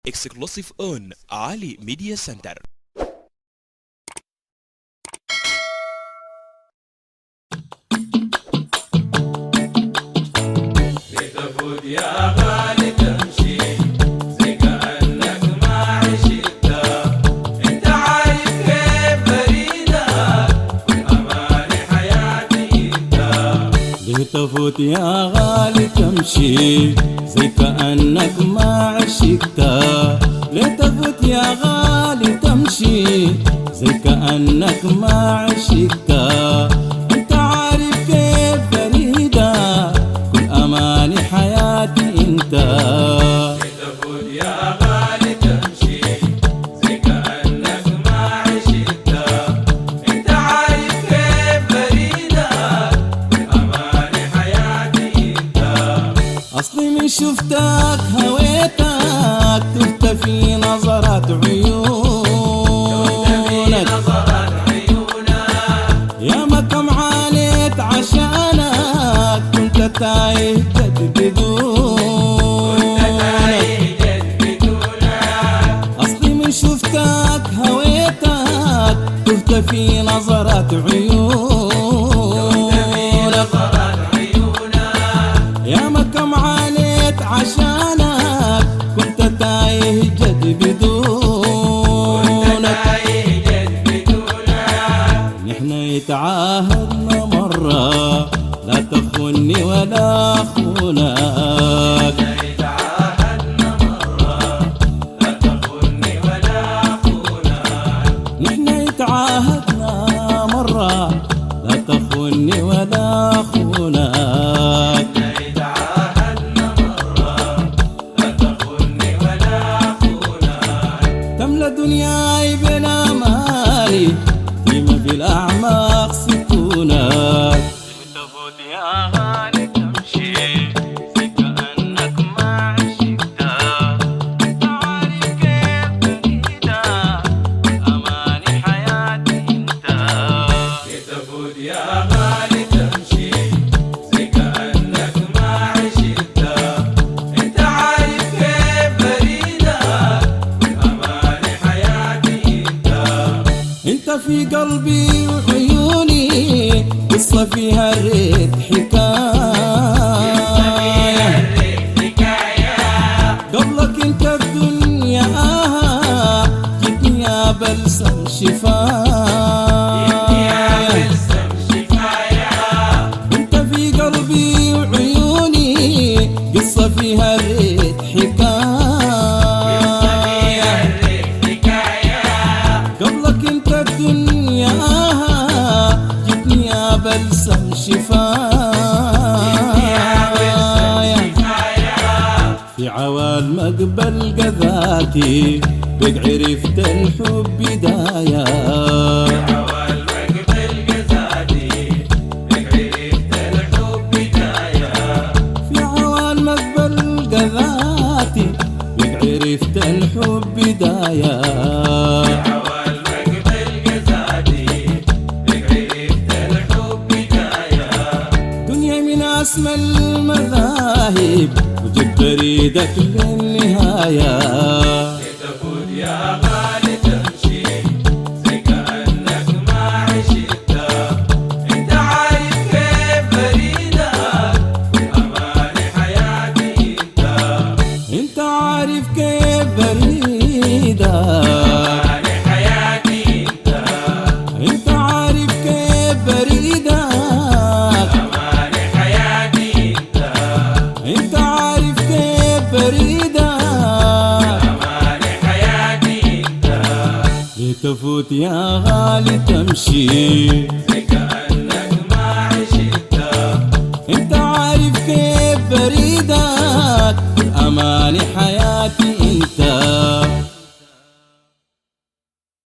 exclusive on Ali Media Center. لتفوت يا غالي تمشي زي كأنك ما عشت، انت عارف كيف فريدة والأمان حياتي انت. لتفوت يا غالي تمشي زي كأنك ما عشقت، لتفوت يا غالي تمشي زي كأنك ما عشقت، انت عارف كيف فريدة كل أماني حياتي انت. لتفوت يا غالي تمشي زي كأنك ما عشت، انت عارف كيف فريدة والأمان حياتي انت. أصلي من شفتك هويتك تهت في نظرات عيونك، يا ما كم عانيت عشانك كنت تايه جد بدونك. أصلي من شفتك هويتك تهت في نظرات عيونك، يا ما كم عانيت عشانك كنت تايه جد بدونك. نحن يتعاهدنا مرة لا تخوني ولا أخونك، نحن يتعاهدنا مرة لا تخوني ولا أخونك. تملى دنياي بلا مالي ديما في الأعماق سكونك. لتفوت يا غالي تمشي زي كأنك ما عشقت، انت عارف كيف فريدة أماني حياتي انت. لتفوت يا غالي تمشي زي كأنك ما عشت، انت عارف كيف فريدة والأمان حياتي انت. انت في قلبي وعيوني قصة فيها الريت حكاية، قبلك انت الدنيا جتني يا بلسم شفاية. انت في قلبي وعيوني قصة فيها الريت حكاية، قبلك انت الدنيا جتني يا بلسم شفاية. في عوال مقبل قذاتي بق عرفت الحب بداية، في عوال مقبل قذاتي بق عرفت الحب بداية. دنيا من أسمى المذاهب وجبت ريدك للنهاية. لتفوت يا غالي تمشي زي كأنك ما عشت، انت عارف كيف فريدة والأمان حياتي انت. انت عارف كيف بريدك حياتي انت. انت عارف كيف بريدك أمان حياتي انت. انت عارف كيف بريدك أمان حياتي انت. لتفوت يا غالي تمشي زي